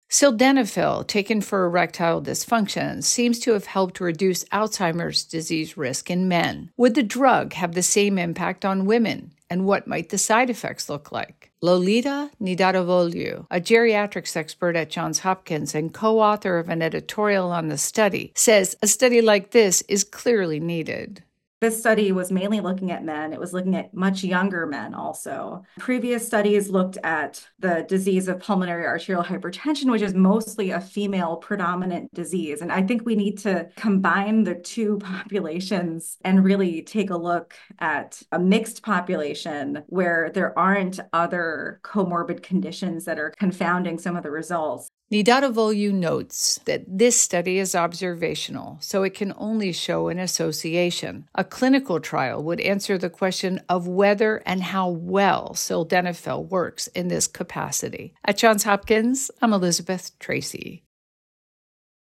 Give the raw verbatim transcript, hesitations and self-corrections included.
Sildenafil, taken for erectile dysfunction, seems to have helped reduce Alzheimer's disease risk in men. Would the drug have the same impact on women? And what might the side effects look like? Lolita Nidadovolou, a geriatrics expert at Johns Hopkins and co-author of an editorial on the study, says a study like this is clearly needed. This study was mainly looking at men. It was looking at much younger men also. Previous studies looked at the disease of pulmonary arterial hypertension, which is mostly a female predominant disease. And I think we need to combine the two populations and really take a look at a mixed population where there aren't other comorbid conditions that are confounding some of the results. Nidadovolou notes that this study is observational, so it can only show an association. A clinical trial would answer the question of whether and how well sildenafil works in this capacity. At Johns Hopkins, I'm Elizabeth Tracy.